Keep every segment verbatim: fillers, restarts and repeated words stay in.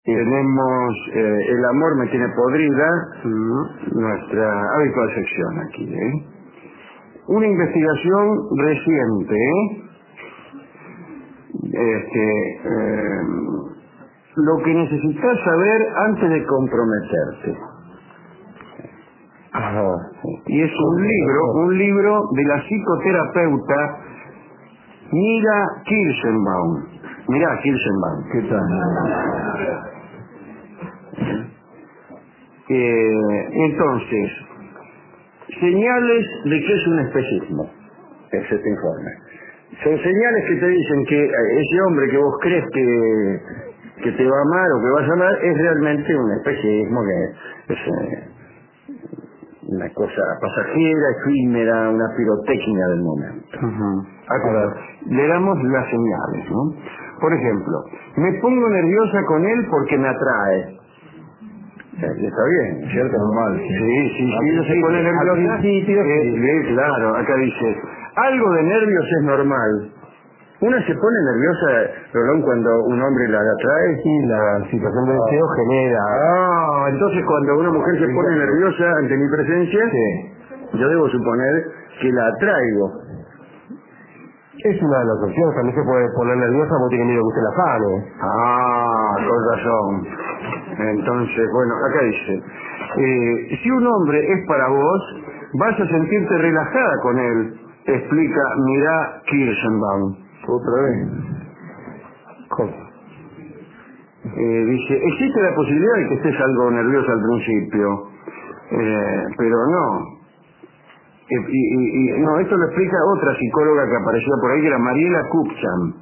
Tenemos eh, El amor me tiene podrida, nuestra habitual sección aquí. ¿eh? Una investigación reciente, ¿eh? Este, eh, lo que necesitas saber antes de comprometerte. Ajá. Y es un libro, un libro de la psicoterapeuta Mira Kirschenbaum. Mira Kirschenbaum. ¿Qué tal? Eh, entonces, señales de que es un espejismo, es este informe. Son señales que te dicen que ese hombre que vos crees que, que te va a amar o que vas a amar es realmente un espejismo, que es eh, una cosa pasajera, efímera, una pirotecnia del momento. Uh-huh. Ahora, le damos las señales, ¿no? Por ejemplo, me pongo nerviosa con él porque me atrae. Está bien, ¿cierto? Normal. Sí, sí, sí, ella se pone nerviosa. Sí, sí, claro, acá dice, algo de nervios es normal. Una se pone nerviosa, Rolón, cuando un hombre la atrae. Sí, la situación de deseo genera. Ah, entonces cuando una mujer se pone nerviosa ante mi presencia, sí. Yo debo suponer que la atraigo. Es una de las opciones, también se puede poner nerviosa porque tiene miedo que usted la sane. Ah, con razón. Entonces, bueno, acá dice, eh, si un hombre es para vos, vas a sentirte relajada con él, explica Mira Kirschenbaum. Otra vez. ¿Cómo? Eh, dice, existe la posibilidad de que estés algo nerviosa al principio, eh, pero no. Y, y, y, no, esto lo explica otra psicóloga que apareció por ahí, que era Mariela Kupchan.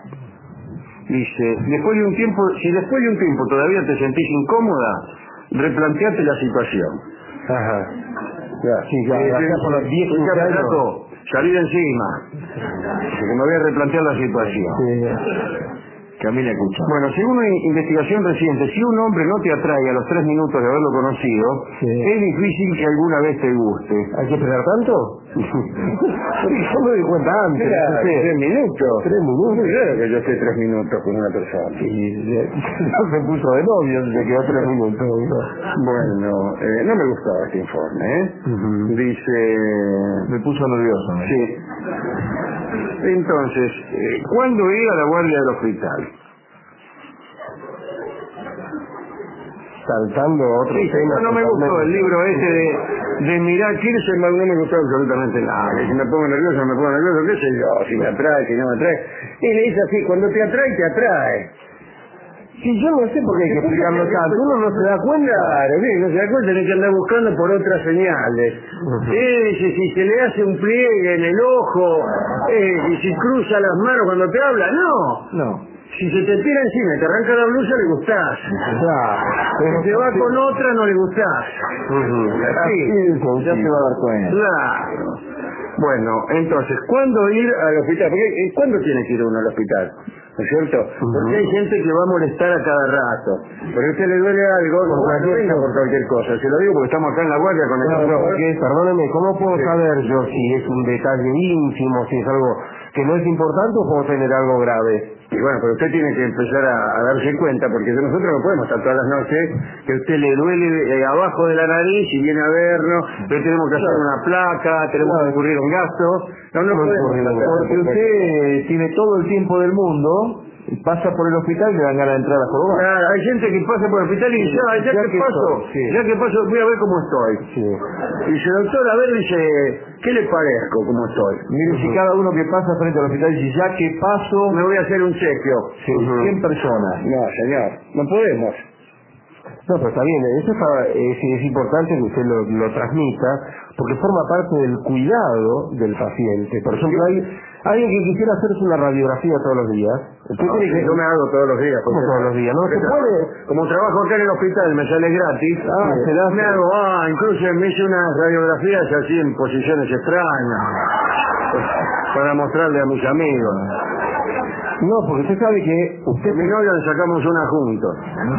Dice, después de un tiempo, si después de un tiempo todavía te sentís incómoda, replanteate la situación. Ajá. Ya, sí, ya, eh, ya, ya por los diez, quince años. Salí de encima. Que me voy a replantear la situación. Sí. Camila escucha. Bueno, según una investigación reciente, si un hombre no te atrae a los tres minutos de haberlo conocido, sí, es difícil que alguna vez te guste. ¿Hay que esperar tanto? Yo me di cuenta antes. Mira, no sé. ¿Tres minutos? ¿Tres minutos? Claro que yo estoy tres minutos con una persona. Y no se puso de novio, se quedó tres minutos. Bueno, eh, no me gustaba este informe, ¿eh? Uh-huh. Dice... Me puso nervioso, ¿no? Sí. Entonces, eh, ¿cuándo ir a la guardia del hospital? Saltando otro sí, tema. No, no me gustó el libro ese de, de Mirar Kirchner, no me gustó absolutamente nada. Si me pongo nervioso, me pongo nervioso, qué sé yo, si me atrae, si no me atrae. Y le dice así, cuando te atrae, te atrae. Sí, yo no sé por qué hay que explicarlo tanto, uno no se da cuenta. Claro, sí, no se da cuenta, tiene que andar buscando por otras señales. Uh-huh. eh, si, si se le hace un pliegue en el ojo, eh, y si cruza las manos cuando te habla, no. No. Si se te tira encima y te arranca la blusa, le gustás. Claro. Pero si te va sí. con otra, no le gustás. Uh-huh. Así, sí, ya se va a dar cuenta. Claro. Bueno, entonces, ¿cuándo ir al hospital? Porque, ¿cuándo tiene que ir uno al hospital? ¿No es cierto? Uh-huh. Porque hay gente que va a molestar a cada rato. Porque a usted le duele algo, por, no, cualquier, no por cualquier cosa. Se lo digo porque estamos acá en la guardia con el no, doctor. Porque, perdóneme, ¿cómo puedo sí. saber yo si es un detalle ínfimo, si es algo que no es importante o puedo tener algo grave? Y bueno, pero usted tiene que empezar a, a darse cuenta, porque nosotros no podemos estar todas las noches que a usted le duele eh, abajo de la nariz y viene a vernos, pero tenemos que hacer una placa, tenemos que ocurrir un gasto. No, no, no podemos hacer. Porque usted tiene todo el tiempo del mundo, pasa por el hospital y le dan ganas de entrar a jorobar. Claro, hay gente que pasa por el hospital y dice, ah, ya, ya que, que paso, sí. ya que paso, voy a ver cómo estoy. Sí. Y dice, doctor, a ver, dice, ¿qué le parezco como estoy? Mire, uh-huh. si cada uno que pasa frente al hospital dice, ya que paso... Me voy a hacer un chequeo. Sí, uh-huh. cien personas. No, señor, no podemos. No, pero está bien, eso está, es, es importante que usted lo, lo transmita, porque forma parte del cuidado del paciente. Por ejemplo, hay alguien que quisiera hacerse una radiografía todos los días. Usted no, tiene que... Yo me hago todos los días. ¿Cómo todos los días? No se puede. Como trabajo acá en el hospital, me sale gratis. Ah, sí. se da. Me hago, ah, incluso me hice unas radiografías así en posiciones extrañas, para mostrarle a mis amigos. No, porque usted sabe que usted... A mi novia le sacamos una juntos.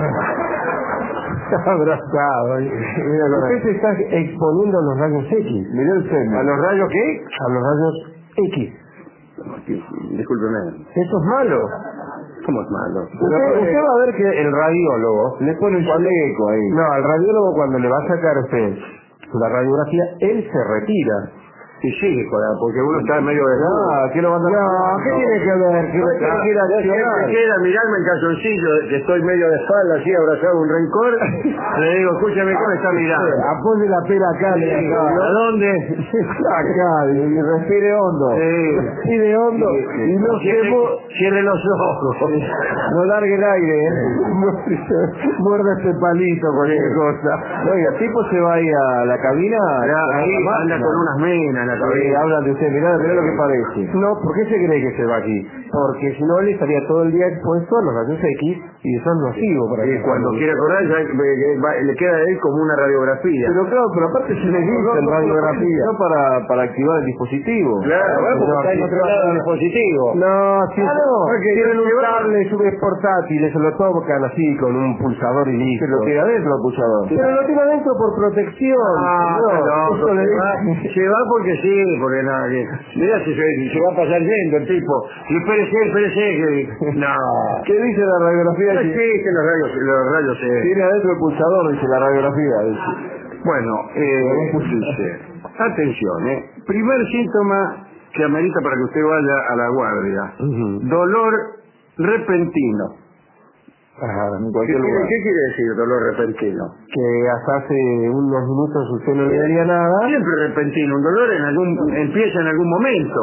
Abrazado. Usted se está exponiendo a los rayos X. Mirá el seno. ¿A los rayos qué? A los rayos X. Discúlpeme. Eso es malo. ¿Cómo es malo? Usted, usted va a ver que el radiólogo le pone un chaleco ahí. No, al radiólogo cuando le va a sacar usted la radiografía, él se retira. Y sigue, porque uno está medio de... No, ¿qué lo van a No, ¿qué tiene que ver? ¿Qué No, quiere accionar? me queda mirarme en calzoncillo, que estoy medio de espalda, así abrazado un rencor. Le digo, escúchame, ¿cómo me está mirando? Apoye la pera acá, le digo. ¿A dónde? Acá, y respire hondo. Sí. Respire hondo. Y no se Cierre, mu- cierre los ojos. no largue el aire, ¿eh? Muerde este palito, cualquier cosa. Oiga, el tipo se va ahí a la cabina. Ya, ahí a la anda máquina. con unas menas en la Sí, cabeza. hablan de usted, mirá, mirá lo que parece. No, ¿por qué se cree que se va aquí? Porque si no, él estaría todo el día expuesto a los rayos X y eso es nocivo para Y que cuando quiere acordar, ya, eh, va- le queda a él como una radiografía. Pero claro, pero aparte se le dice en radiografía. No para, para activar el dispositivo. Claro, bueno, porque No, está en sí, otro lado del dispositivo. No, si Ah, no, porque tienen un cable sube portátil, se lo tocan así con un pulsador y listo. Se lo tira adentro el pulsador. Pero lo tira adentro por protección. Ah, no, no, eso le se, va, dice- se va porque sí, porque nada, que, mira si se, se va a pasar yendo el tipo. Y espérese, espérese, que no. ¿Qué dice la radiografía? No Que existen los rayos, los rayos eh. tiene adentro el pulsador, dice la radiografía. Dice. Bueno, eh, dice, atención, eh, primer síntoma que amerita para que usted vaya a la guardia. Ujú. Dolor repentino. Ajá, en ¿Qué cualquier quiere, lugar. qué quiere decir dolor repentino? Que hasta hace unos minutos usted no le daría nada. Siempre repentino, un dolor en algún, empieza en algún momento.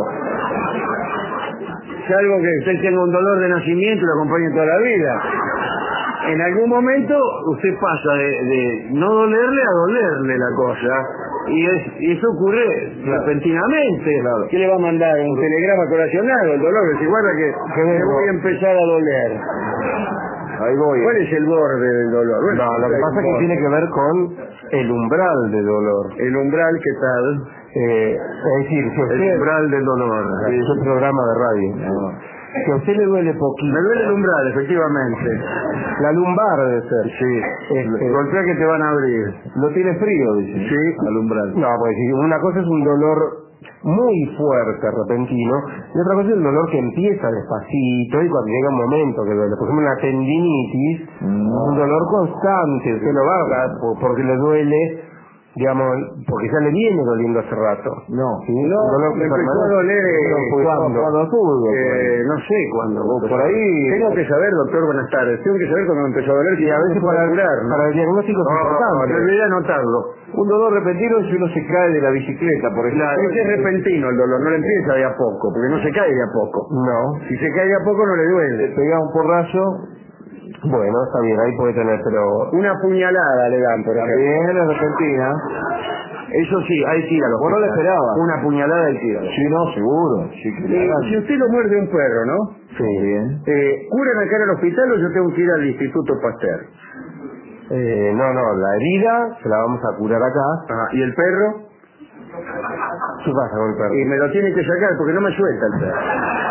Es algo que usted tenga un dolor de nacimiento y lo acompañe toda la vida. En algún momento usted pasa de, de no dolerle a dolerle la cosa. Y, es, y eso ocurre Claro. repentinamente. Claro. ¿Qué le va a mandar? ¿Un telegrama coracionado? El dolor, que guarda que, que me voy a empezar a doler. Ahí voy. ¿Cuál es el borde del dolor? Bueno, No, lo que pasa es que tiene que ver con el umbral de dolor. el umbral, ¿qué tal? Eh, es decir, si a El usted... umbral del dolor. Sí, es un programa de radio. Si a usted le duele poquito... Me duele el umbral, efectivamente. La lumbar debe ser. Sí. Este, Golpea que te van a abrir. ¿Lo tiene frío, dice? Sí. Al umbral. No, pues si una cosa es un dolor muy fuerte, repentino, y otra cosa es el dolor que empieza despacito y cuando llega un momento que duele. Por ejemplo, una tendinitis, un dolor constante, usted lo va a por- porque le duele, digamos, porque ya le viene doliendo hace rato. No. ¿Sí? No, Un dolor me que empezó a permanece. doler, eh, Pues, cuando- ¿cuándo? cuando tuvo, Eh, no sé cuándo. por ahí- Tengo que saber, doctor, buenas tardes. Tengo que saber cuándo me empezó a doler. Y a veces para, curar, ¿no? para el diagnóstico es No, no, importante. debería anotarlo. Un dolor repentino es si uno se cae de la bicicleta, por ejemplo. Claro, ese es repentino el dolor, no le empieza de a poco, porque no se cae de a poco. No. Si se cae de a poco no le Le duele. pega un porrazo, Bueno, está bien, ahí puede tener, pero... Una puñalada le dan, por ejemplo. también es repentina. Eso sí, ahí tíralo. Vos no lo esperabas. Una puñalada y tíralo. Sí, no, seguro. Sí, que Eh, si usted lo muerde un perro, ¿no? sí, bien. Eh, ¿Curan acá en el hospital o yo tengo que ir al Instituto Pasteur? Eh, no, no, la herida se la vamos a curar acá. Ajá. ¿Y el perro? ¿Qué pasa con el perro? Y me lo tiene que sacar porque no me suelta el perro.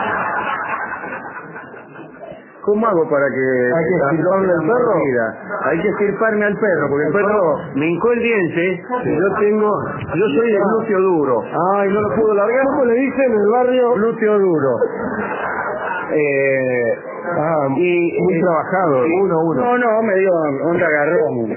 ¿Cómo hago para que... ¿Hay que estirparle al perro? Hay que estirparme al perro, porque el perro me hincó el diente y yo tengo... Yo soy de glúteo duro. Ay, no lo pudo largar. ¿Cómo le dicen en el barrio? Glúteo duro. Eh, Ah, y, muy eh, trabajado. sí. Uno, uno. No, no, me dio onda agarrón.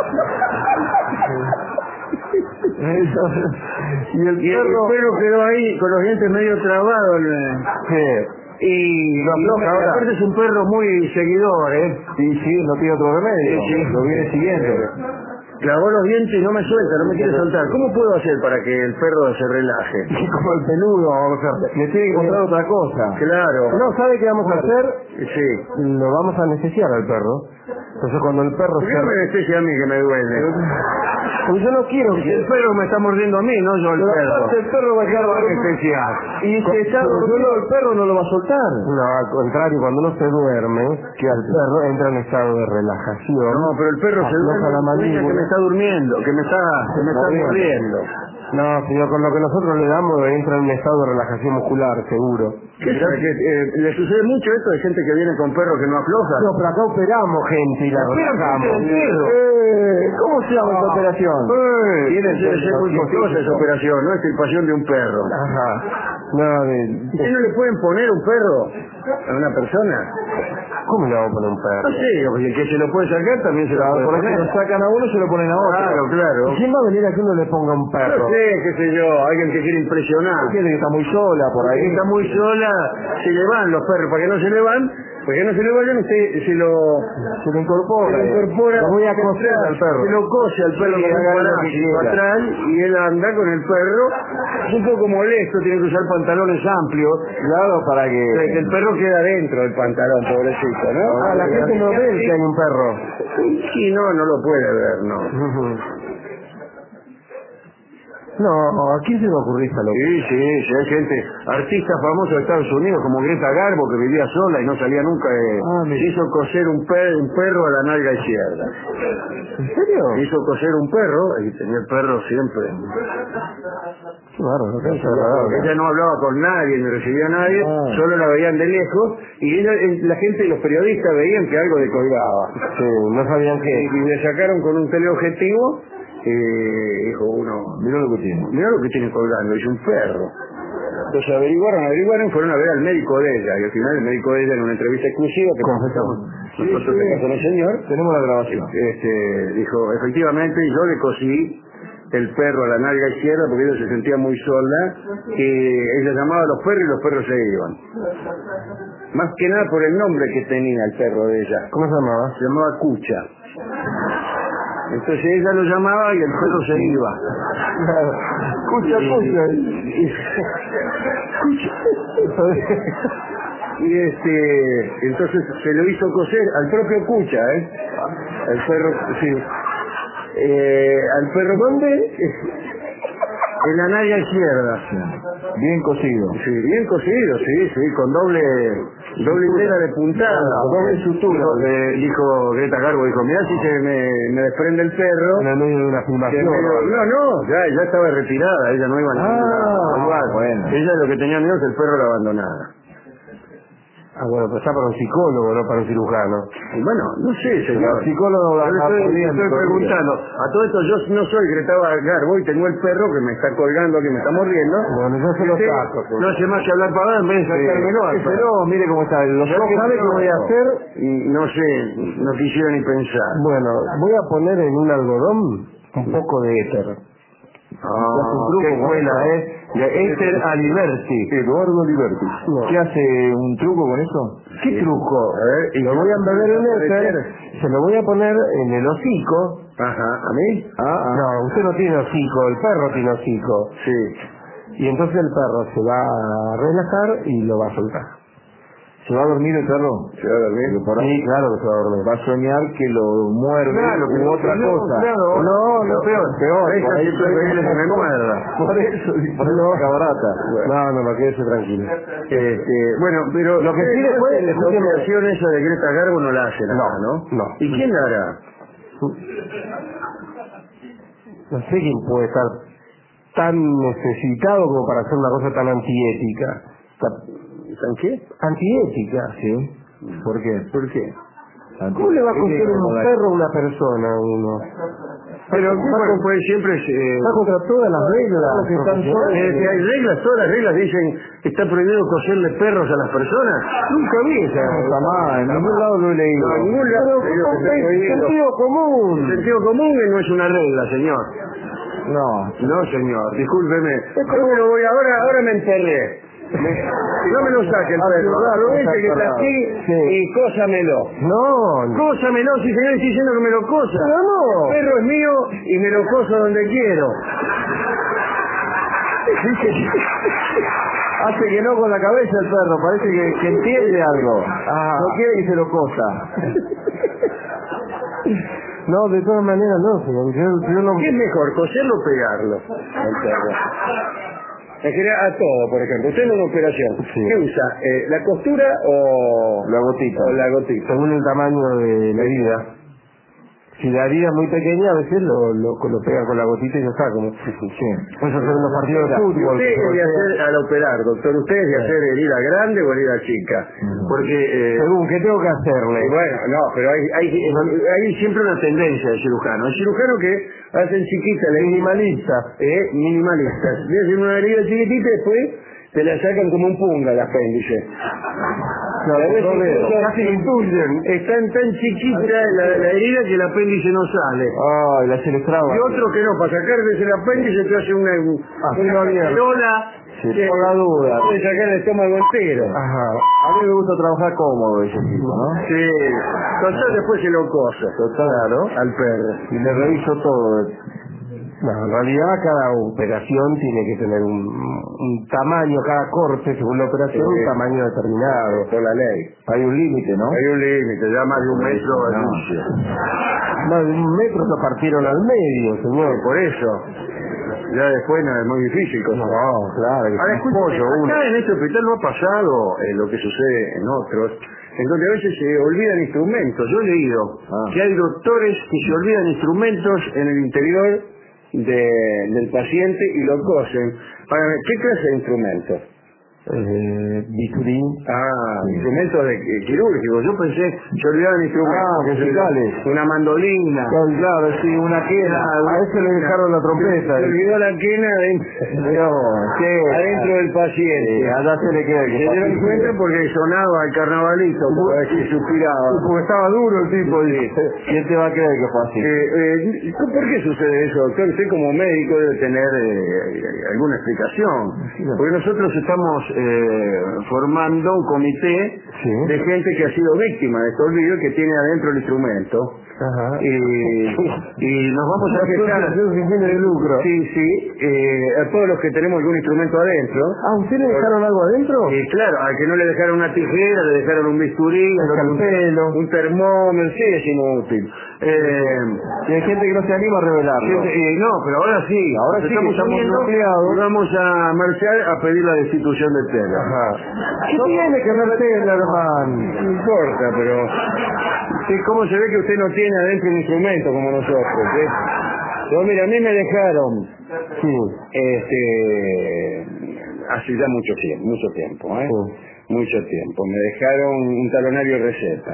Y el Y el perro... perro quedó ahí con los dientes medio trabados. eh. Sí. Y, Lo afloja y ahora. aparte es un perro muy seguidor, ¿eh? Sí, sí, no tiene otro remedio. Sí, sí. Lo viene siguiendo. Clavó los dientes y no me suelta, no me quiere soltar. ¿Cómo puedo hacer para que el perro se relaje? Como el peludo, vamos a hacer. Le tiene que encontrar otra cosa. Claro. No, ¿sabe qué vamos a hacer? Sí. Lo vamos a anestesiar al perro. Entonces cuando el perro ¿Por qué no me se... anestesia a mí que me duele? Pues yo no quiero Si que... el perro me está mordiendo a mí, no yo al Pero perro. aparte el perro va a quedar... Anestesiar. Y si está dormido, el perro no lo va a soltar. No, al contrario, cuando uno se duerme, que al perro entra en estado de relajación. No, pero el perro se afloja duerme la dice que mandíbula. me está durmiendo, que me está, que me está Mordiendo. mordiendo. No, sino con lo que nosotros le damos entra en un estado de relajación muscular, seguro. ¿Qué sabe que eh, le sucede mucho esto de gente que viene con perros que no aflojan? No, pero acá operamos gente y la relajamos. Eh, ¿Cómo se llama esta operación? Eh, Tiene debe ser muy costosa esa operación, ¿no? Es extirpación de un perro. Ajá. No, de... ¿Ustedes no le pueden poner un perro a una persona? ¿Cómo le vamos a poner un perro? No sé, porque el que se lo puede sacar también se lo puede Por eso poner. lo sacan a uno y se lo ponen a otro. Claro, claro. ¿Y quién va a venir a que uno le ponga un No perro? sé, qué sé yo, alguien que quiere impresionar. Hay gente que está muy sola por ahí. Que está muy sola, se le van los perros. ¿Para que no se le van? Para que no se le vayan, usted se lo... Se lo incorpora. Se lo incorpora. Lo voy a coser atrás, al perro. Se lo cose al perro Sí, con un haga lo que parásito quiera. atrás y él anda con el perro. Es un poco molesto, tiene que usar pantalones amplios. Claro, para que... O sea, que el perro queda dentro del pantalón, pobrecito, ¿no? Ah, la gente no ve que hay un perro. Sí, no, no lo puede ver, no. No, ¿a quién se le ocurrió esa locura? Sí, sí, sí, hay gente, artistas famosos de Estados Unidos como Greta Garbo, que vivía sola y no salía nunca, de, Ah, mira. hizo coser un, per, un perro a la nalga izquierda. ¿En serio? Hizo coser un perro y tenía el perro siempre. Claro, no Porque sé. ella no hablaba con nadie, ni recibía a nadie, Ah. solo la veían de lejos y ella, la gente, los periodistas veían que algo le colgaba. Sí, no sabían Y, que... y le sacaron con un teleobjetivo. Eh, dijo uno, Mirá lo que tiene. mirá lo que tiene colgando, es un perro. Entonces averiguaron, averiguaron, fueron a ver al médico de ella, y al final el médico de ella en una entrevista exclusiva que Confesamos. nosotros tenemos con el señor, Tenemos la grabación. este, dijo, efectivamente yo le cosí el perro a la nalga izquierda porque ella se sentía muy sola, que ella llamaba a los perros y los perros se iban. Más que nada por el nombre que tenía el perro de ella. ¿Cómo se llamaba? Se llamaba Cucha. Entonces ella lo llamaba y el perro se iba. Escucha, escucha. Y este, entonces se lo hizo coser al propio Cucha, ¿eh? El perro, sí. Eh, al perro, ¿dónde? En la nalga izquierda. Bien cosido. Sí, bien cosido, sí, sí, con doble doble hilera de puntada, doble sutura. Eh, dijo Greta Garbo, dijo, mirá si se me, me desprende el perro. En el medio de una que filmación. me- no, no, ya, ya estaba retirada, ella no iba a ningún Ah, lugar. bueno. Ella lo que tenía miedo es que el perro la abandonara. Ah, bueno, pues está para un psicólogo, no para un cirujano. Y bueno, no sé, señor. El psicólogo Yo le va estoy, pudiendo estoy todavía. preguntando, a todo esto yo no soy Greta Garbo y tengo el perro que me está colgando, que me está mordiendo. Bueno, yo se lo Usted saco. No hace más que hablar para en vez de sacármelo al perro. Pero mire cómo está. Los Ya ojos que sabe no, qué voy a hacer. No sé, no quisiera ni pensar. Bueno, voy a poner en un algodón un poco de éter. Ah, qué qué buena, bueno. ¿eh? De Éter Aliberti. Eduardo Liberti. No. ¿Qué hace? ¿Un truco con eso? ¿Qué truco? A ver, y Lo voy a embeber en éter, se lo voy a poner en el hocico. Ajá, ¿a mí? Ah, ah. No, usted no tiene hocico, el perro tiene hocico. Sí. Y entonces el perro se va a relajar y lo va a soltar. ¿Se va a dormir el perro? ¿Se va a dormir? Porque por ahí Sí, claro que se va a dormir. va a soñar que lo muerde Claro, u otra no, cosa. claro. no, no, Peor, peor. Esa por ahí siempre puede viene ser que me una- muerda. Por eso, por eso es cabarata. No, no, no, quédese tranquilo. Este, bueno, pero Lo que sí ustedes después- hacen la escúcheme. operación esa de Greta Garbo no la hacen acá, No, ¿no? no. ¿Y quién la hará? No sé quién puede estar tan necesitado como para hacer una cosa tan antiética. Ta- ¿San qué? Antiética. ¿Sí? ¿Por qué? ¿Por qué? ¿Cómo le va a coger un perro a una persona a uno? Pero Va bueno, con- pues siempre eh, va contra todas las reglas. Claro que están profesionales. eh, que hay reglas, todas las reglas dicen que está prohibido coserle perros a las personas. Nunca vi esa. No, jamás, en ningún lado lo he leído. No, en ningún lado Pero he leído que con esté prohibido. sentido común. El sentido común no es una regla, señor. No. No, señor, discúlpeme. Yo me lo voy ahora, ahora me enterré. Me- no me lo saque el perro. Aproveche que está aquí Sí. y cósamelo. No, no. Cósamelo, si señor estoy diciendo que me lo cosa. Pero no. El perro es mío y me lo coso donde quiero. Hace que no con la cabeza el perro, parece que, que entiende algo. Ah. No quiere que se lo cosa. No, de todas maneras no, señor. Yo, yo no... ¿Qué es mejor, coserlo o pegarlo al perro? En general, a todo, por ejemplo. Usted en una operación, Sí. ¿qué usa? Eh, ¿La costura o La gotita. o la gotita? Según el tamaño de la herida. Si la herida es muy pequeña, a veces lo, lo, lo pega con la gotita y ya está. Como, Sí. puedes hacer unos partidos de ¿Y fútbol. usted que es de golpea. hacer al operar, doctor? ¿Usted es de hacer herida grande o herida chica? Porque... eh, Según, ¿qué tengo que hacerle? Eh, Bueno, no, pero hay, hay, hay siempre una tendencia del cirujano. El cirujano que hacen chiquita, la Minimalista. eh, minimalistas. Le hacen una herida chiquitita y después te la sacan como un punga el apéndice. No, A veces no veo. incluso Casi lo intuyen. están tan chiquita la, la herida que el apéndice no sale. Ay, la se les traba. Y otro que no, para sacarse el apéndice te hace una, Ah, una una mierda. cacerola Sí, que por la duda. puede sacar el estómago entero. Ajá. A mí me gusta trabajar cómodo ese tipo, ¿no? Sí, total después se lo coso. Claro. Al perro. Y le reviso todo. No, en realidad cada operación tiene que tener un, un tamaño, cada corte según la operación, Sí. un tamaño determinado. Por la ley. Hay un límite, ¿no? Hay un límite, ya más de un metro de No. anuncio. Más de un metro lo partieron al medio, señor. Por eso. Ya después no, es muy difícil. No, claro, que Ahora, es un escúchame, pollo uno. acá en este hospital no ha pasado eh, lo que sucede en otros, en donde a veces se olvidan instrumentos. Yo he leído Ah. que hay doctores que se olvidan instrumentos en el interior de, del paciente y lo cosen. Para ver, ¿qué clase de instrumentos? Eh, bisturí. Ah, instrumentos de, eh, quirúrgicos. Yo pensé, se olvidaban instrumentos. Ah, musicales. Una mandolina. Claro, claro, sí, una quena. Ah, A ese le dejaron la trompeta. Se olvidó la quena adentro, Mirá vos, sí. adentro del paciente. Sí, allá se le queda que Se dieron cuenta porque sonaba el carnavalito, porque así suspiraba. Porque estaba duro el tipo. Sí. Y, ¿quién te va a creer que fue así? Eh, eh, ¿Por qué sucede eso, doctor? Usted como médico debe tener eh, alguna explicación. Porque nosotros estamos eh, formando un comité Sí. de gente que ha sido víctima de este olvido y que tiene adentro el instrumento. Ajá. Y, y nos vamos a quejar. sin fines de lucro. Sí, sí, eh, a todos los que tenemos algún instrumento adentro. Ah, ¿usted le dejaron algo adentro? Y claro, al que no le dejaron una tijera, le dejaron un bisturí, Un escalpelo. un, un termómetro, sí, es inútil. Eh, Y hay gente que no se anima a revelarlo. gente- eh, no, pero ahora sí, Ahora nos sí, estamos estamos uniendo nucleados. y vamos a marchar a pedir la destitución de Tela. Ajá. ¿Qué tiene que ver Taylor, hermano? No importa, pero sí, ¿cómo se ve que usted no tiene adentro un instrumento como nosotros? ¿eh? Yo, mira, a mí me dejaron Sí. este hace ya mucho tiempo, mucho tiempo, ¿eh? Sí. Mucho tiempo. Me dejaron un talonario de receta.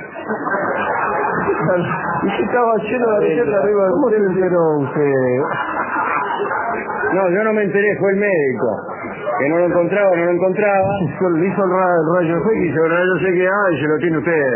Y que estaba lleno de receta arriba. ¿Cómo se enteró usted? No, yo no me enteré, fue el médico. Que no lo encontraba, no lo encontraba. Le hizo el ra- el rayo X. Y sobre yo sé que ay, se lo tiene usted.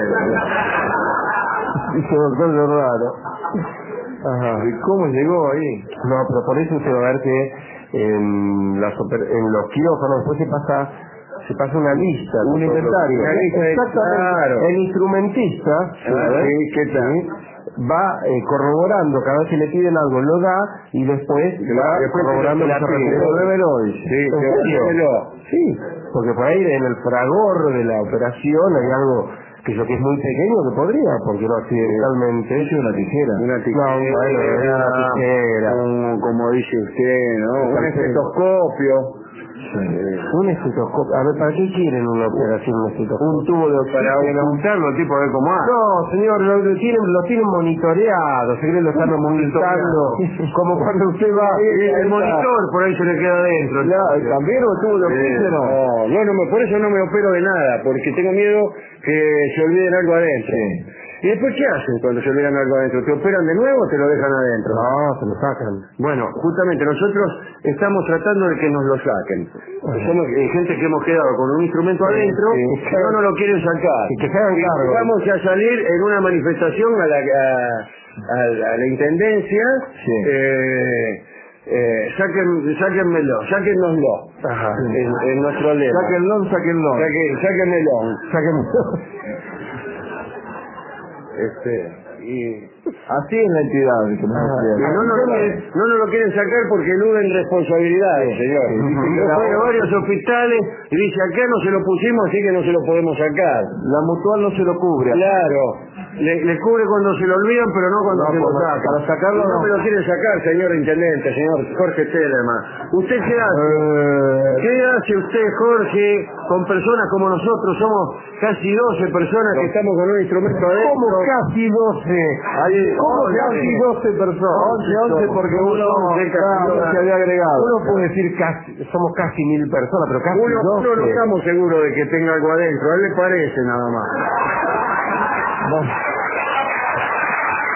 Dice doctor, lo raro. Ajá. ¿Y cómo llegó ahí? No, pero por eso usted va a ver que en, las oper- en los quirófanos después se pasa se pasa una lista, un inventario. Una lista de- Exactamente. claro. El instrumentista Ah, ¿sí? sí, ¿qué tal? Sí, va eh, corroborando, cada vez que le piden algo lo da y después va después corroborando se la la pide. Devuélvelo hoy. Sí, ¿En que- serio? démelo. Sí, porque por ahí en el fragor de la operación hay algo que yo que es muy pequeño que podría, porque no accidentalmente. Es una tijera. Una tijera, No, bueno, es una tijera. como, como dice usted, ¿no? Un Escalpelo. estetoscopio. Un estetoscopio. A ver, ¿para qué quieren una operación un estetoscopio? Un tubo de para ocultarlo, tipo, a ver cómo hace. No, señor, lo, lo tienen, lo tienen monitoreado, se creen lo están monitoreando, como cuando usted va... El, el monitor por ahí se le queda adentro. ¿También o tuvo de oxígeno? No, no, no me, por eso no me opero de nada, porque tengo miedo que se olviden algo adentro. ¿Y después qué hacen cuando se olvidan algo adentro? ¿Te operan de nuevo o te lo dejan adentro? No, se lo sacan. Bueno, justamente nosotros estamos tratando de que nos lo saquen. Somos eh, gente que hemos quedado con un instrumento adentro sí. que no nos lo quieren sacar. Y que se hagan Y cargo. vamos a salir en una manifestación a la, a, a- a la intendencia. Sí. Eh, eh, saquen, sáquenmelo, sáquennoslo. Ajá. En, en nuestro lema. Sáquenlo, sáquenlo. Saquen- sáquenmelo. Sáquenlo. Este, y Así es la entidad. Que nos Ah, decía. no, nos lo quieren, no nos lo quieren sacar porque eluden responsabilidades, señor. Yo fui a varios hospitales y dice, acá no se lo pusimos, así que no se lo podemos sacar. La mutual no se lo cubre. Claro, le, le cubre cuando se lo olvidan, pero no cuando No, se lo para- sacan. para sacarlo Y no no. me lo quieren sacar, señor intendente, señor Jorge Telemann. ¿Usted qué hace? Eh, ¿Qué hace usted, Jorge, con personas como nosotros? Somos casi doce personas que estamos con un instrumento adentro. ¿Cómo casi doce? Ahí- ¿Cómo once. casi doce personas? once, once, porque uno once, claro, se había agregado. Uno puede decir casi, somos casi mil personas, pero casi Uno, uno no doce. estamos seguros de que tenga algo adentro, a él le parece nada más. Bueno.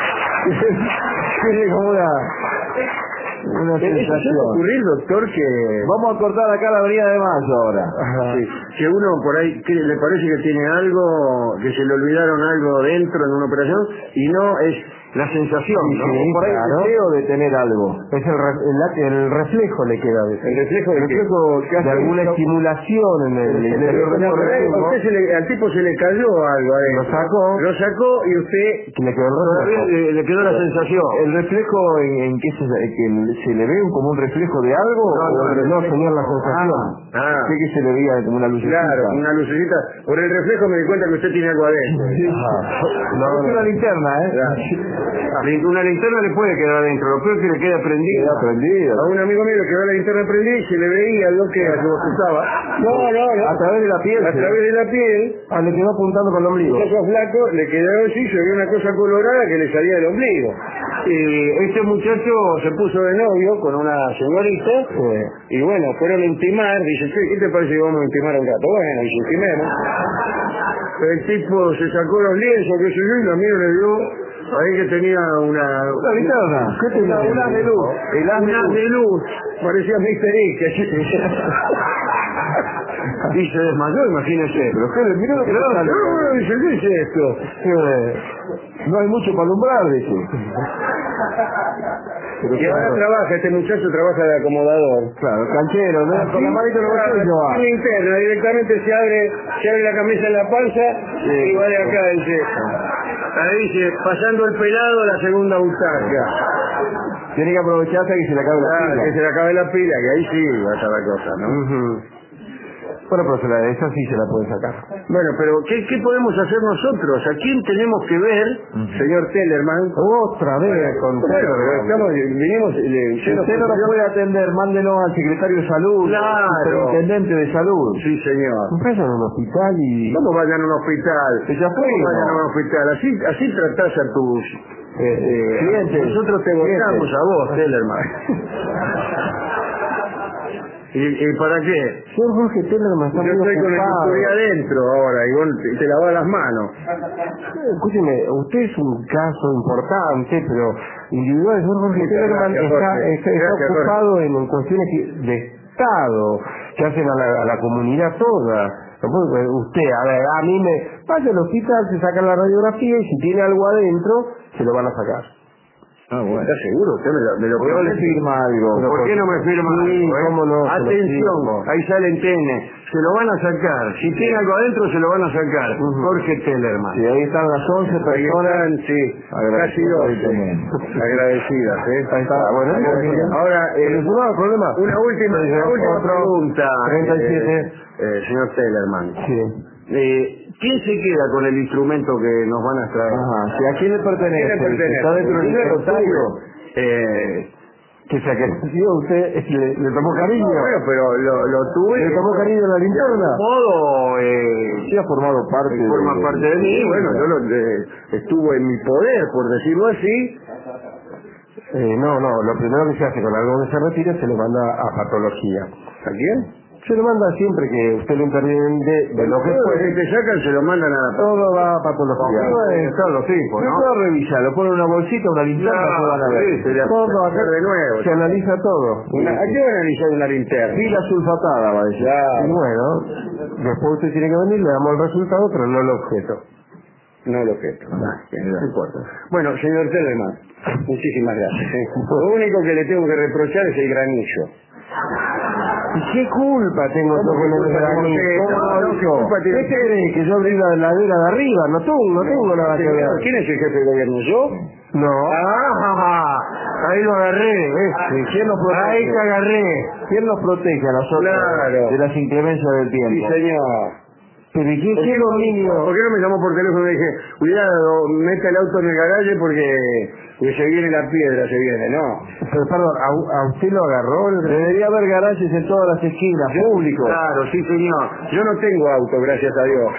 Tiene como una... Una Eso suele sensación. ocurrir, doctor, que... Vamos a cortar acá la avenida de Mayo ahora. Sí, que uno por ahí que le parece que tiene algo, que se le olvidaron algo dentro en una operación y no es la sensación, ¿no? Sí, Por ahí claro. el deseo de tener algo. Es el, re- el, el reflejo le queda de El reflejo de el que- reflejo que de hace alguna esto- estimulación en el interior del No, pero a organismo. usted se le- al tipo se le cayó algo adentro. Lo sacó. Lo sacó y usted Que le quedó el todavía reflejo. le, le quedó la sensación. ¿El reflejo en, en qué se, que se le ve como un reflejo de algo? No, no, o el no, reflejo- señor, la sensación? Ah, ah. Sí que se le veía como una lucecita. Claro, una lucecita. Por el reflejo me di cuenta que usted tiene algo adentro. No, es una linterna, ¿eh? Claro. Una linterna le puede quedar adentro, lo peor es que le queda prendida. Queda prendida. A un amigo mío le quedó la linterna prendida y se le veía lo que usaba. No, no, no. A través de la piel. A sí. través de la piel, Ah, le quedó apuntando con el ombligo. un poco flaco, le quedó así, se vio una cosa colorada que le salía del ombligo. Y este muchacho se puso de novio con una señorita Sí. y bueno, fueron a intimar, dice, "Che, ¿qué te parece que vamos a intimar un rato?" Bueno, y se intimemos. El tipo se sacó los lienzos, qué sé yo, y la mía le dio ahí que tenía una... ¿Una linterna? ¿Qué tenía? Una, un haz de luz. El haz de Un haz luz. de luz. Parecía mister X. Y se desmayó, imagínese. Pero qué, mira lo que Claro, sale. no, dice, ¿qué es esto? Eh, No hay mucho para alumbrar, dice. Pero Y ahora claro, trabaja, este muchacho trabaja de acomodador. claro, canchero, ¿no? Con la manito en el Claro, bolsillo va. sin linterna, directamente se abre, se abre la camisa en la panza y va de acá, dice. Ahí dice, pasando el pelado a la segunda butaca. Tiene que aprovechar hasta que se le acabe la Claro, pila. que se le acabe la pila, que ahí sí va a estar la cosa, ¿no? Ujú. Bueno, pero se la, esa sí se la puede sacar. Bueno, pero ¿qué, qué podemos hacer nosotros? ¿A quién tenemos que ver, señor Tellerman? Otra vez con Bueno, Tellerman. estamos, vinimos, le, Si usted no lo puede atender, mándenos al secretario de salud, Claro. al superintendente de salud. Sí, señor. Vayan a un hospital y... ¿Cómo vayan a un hospital? Que ya ¿Cómo fuimos. vayan a un hospital? Así, así tratás a tus Eh, eh, clientes. Nosotros te Clientes. votamos a vos, Tellerman. ¿Y, ¿Y para qué? Señor Jorge Tellerman está Yo muy estoy con el ocupado. bisturí adentro ahora y vos te, te lavas las manos. Escúcheme, usted es un caso importante, pero individual, el señor Jorge Muchas Tellerman gracias, está, Jorge. está, está Gracias, ocupado en, en cuestiones que- de Estado, que hacen a la, a la comunidad toda. No puede- Usted, a ver, a mí me... Vaya al hospital, se saca la radiografía y si tiene algo adentro, se lo van a sacar. Ah, bueno. ¿Estás seguro? Usted me lo, me lo ¿Por qué no le promete. firma algo? ¿Por, ¿Por qué no me firma Sí, algo? eh? cómo no, se lo Atención, firmo. ahí sale en T N. Se lo van a sacar. Si tiene algo adentro, se lo van a sacar. Ujú. Jorge Tellerman. Sí, ahí están las once Ahí personas. están, sí, casi doce. Agradecidas, ¿eh? Ahí está, bueno, Agradecidas. Ahora, eh, ¿solucionado el problema? una última, Sí, una última otro, pregunta, treinta y siete. eh, eh, señor Tellerman. Sí. Eh, ¿Quién se queda con el instrumento que nos van a traer? Ajá, sí, ¿a quién le pertenece? ¿A quién le pertenece? ¿Está dentro del Yo lo inventario? tuve. Eh, Que se ha querido usted, le, le tomó cariño. no, bueno, pero lo, lo tuve. ¿Le tomó cariño a la De linterna? algún modo, eh, Sí, ha formado parte de... forma parte de mí. Bueno, yo lo, eh, estuvo en mi poder, por decirlo así. Eh, no, no, lo primero que se hace con algo que se retira se le manda a patología. ¿A quién? Se le manda siempre que usted lo interviene de, de lo que Todo lo puede. que te sacan se lo mandan a... Todo va a patología. Bueno, están los tipos, No ¿no? puedo revisar, lo pone en una bolsita, una linterna, No, se van a ver. sí, se le hace todo acá de nuevo. se analiza todo. Una, ¿A qué van a analizar una linterna? Pila sulfatada, va a decir. Claro. Y bueno, después usted tiene que venir, le damos el resultado, pero no el objeto. No lo que no importa. Bueno, señor Tellerman, muchísimas gracias. ¿eh? Lo único que le tengo que reprochar es el granillo. ¿Y qué culpa tengo yo con el culpa granito? tengo usted? ¿Cómo No, yo? ¿qué culpa tiene ¿Qué usted? cree? ¿Que yo abrí la heladera de arriba? No tengo, no tengo nada que ver. ¿Quién es el jefe de gobierno? ¿Yo? No. Ah, ahí lo agarré, ¿ves? Sí, ¿quién nos protege? Ahí te agarré. ¿Quién nos protege a nosotros Claro. de las inclemencias del Sí, tiempo? señor. Pero ¿y qué, ¿Por qué qué, no, dominio? ¿Por qué no me llamó por teléfono y dije, cuidado, meta el auto en el garaje porque, porque se viene la piedra, se viene? No. Pero perdón, ¿a, a usted lo agarró? Debería haber garajes en todas las esquinas, públicos. Claro, sí señor. Yo no tengo auto, gracias a Dios.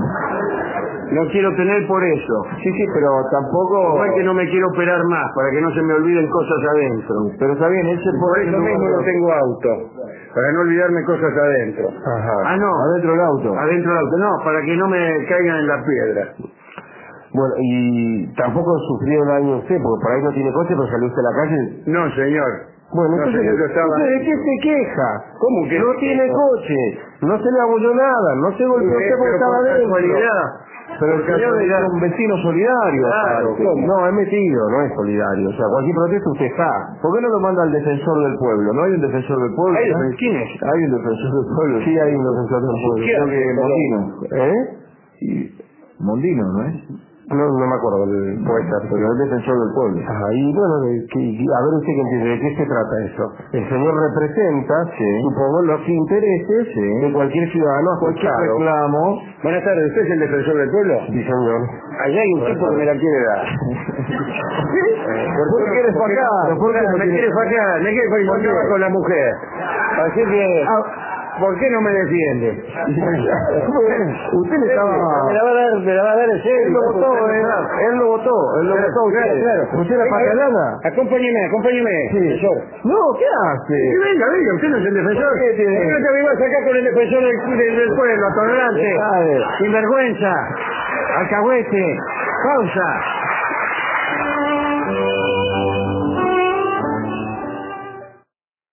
No quiero tener por eso. Sí, sí, pero tampoco... No es que no me quiero operar más, para que no se me olviden cosas adentro. Pero está bien, ese Por eso mismo no tengo auto, para no olvidarme cosas adentro. Ajá. Ah, no. Adentro del auto. Adentro del auto, no, para que no me caigan en la piedra. Bueno, y tampoco sufrió daño usted, porque por ahí no tiene coche, pero salió usted a la calle. No, señor. Bueno, No, entonces, señor, yo estaba... ¿usted ¿de qué se queja? ¿Cómo que No se tiene queja? coche, no se le abolló nada, no se golpeó usted porque Pero estaba por dentro. casualidad. Pero el Por señor es casualidad. un vecino solidario. Claro, aparte. ¿cómo? No, es metido, no es solidario. O sea, cualquier protesta usted está. ¿Por qué no lo manda al defensor del pueblo? ¿No hay un defensor del pueblo? ¿Hay ¿Eh? defen- ¿Quién es? Hay un defensor del pueblo. Sí, hay un defensor del pueblo. ¿Quién? Creo que Mondino. ¿Eh? Mondino, ¿no es? No, no me acuerdo, el poeta, pero es defensor del pueblo. Ajá, y bueno, de, que, a ver usted que entiende, ¿de qué se trata eso? El señor representa, Sí. supongo, los intereses Sí. de cualquier ciudadano Cualquier afectado. reclamo. Buenas tardes, ¿usted es el defensor del pueblo? Sí, señor. Allá hay un tipo que me la quiere dar. ¿Por qué quieres facar? ¿Por ¿Por qué no me tiene- quiere facar, me quiere facar, yo ¿Por qué? andaba con la mujer. Así que, ¿por qué no me defiende? Usted le Me estaba... la va a dar, me la va a dar en serio. Él lo votó, él, él lo votó, él lo votó a usted. Claro, claro. ¿Usted la Venga, pacalana? Acompáñeme, acompáñeme, defensor. No, ¿qué hace? Sí, venga, venga, usted no es el defensor. ¿Por qué tiene- ¿Por qué no te me vas a sacar con el defensor del, del, del pueblo, tolerante? Sabe. Sinvergüenza, alcahuete, pausa.